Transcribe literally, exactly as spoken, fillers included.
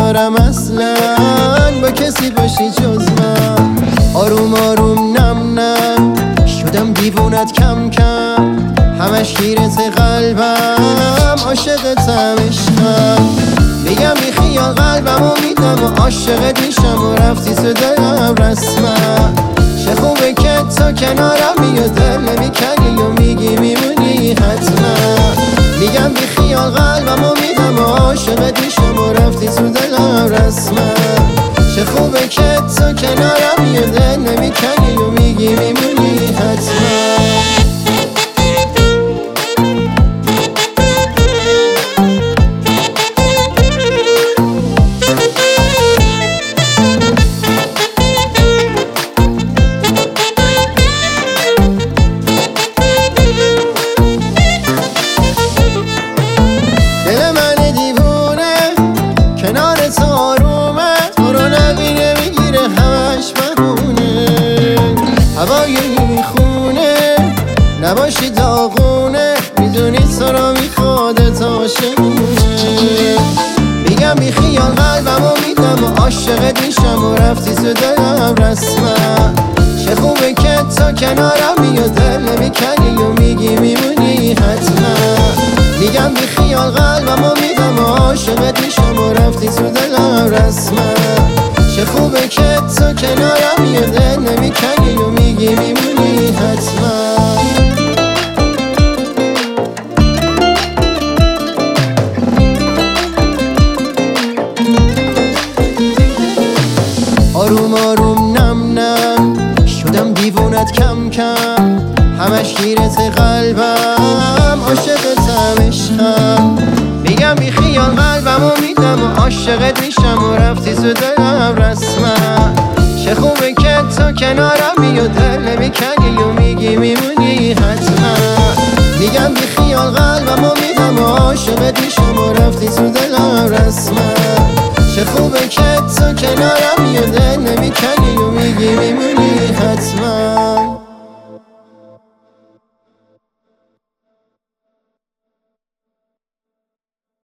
ندارم اصلا با کسی باشی جز من. آروم آروم نم نم شدم دیوونت کم کم، همش گیرت قلبم عاشقتم عشقم. میگم بی خیال قلبمو میدم و عاشقت میشم و رفتی تو دلم رسما. چه خوبه که تو کنارم میگه دل نمیکنی و میگی میمونی حتما. میگم بی خیال قلبمو میدم و عاشقت میشم و رفتی تو دلم رسما. چه خوبه که تو کنارم میگه دل نمیکنی و میگی میمونی حتما. هوای میخونه نباشی داغونه، میدونی تو را میخواد عاشقونه. میگم بی خیال قلبمو میدم و عاشقت میشم و رفتی تو دلم رسما. چه خوبه که تو کنارم میگه دل نمیکنی و میگی میمونی حتما. میگم بی خیال قلبمو میدم و عاشقت میشم و رفتی تو دلم رسما. چه خوبه که تو کنارم میگه دل نمیکنی و میگی میمونی حتما. آروم آروم نم نم شدم دیوونت کم کم، همش گیرت قلبم عاشقتم عشقم. میگم بی خیال قلبمو میدم و عاشقت میشم و رفتی تو دلم رسما. چه خوبه که تو کنارم میگه دل نمیکنی و میگی میمونی حتما. میگم بی خیال قلبمو میدم و عاشقت میشم و رفتی تو دلم رسما. چه خوبه که تو کنارم میگه دل نمیکنی و میگی میمونی حتما.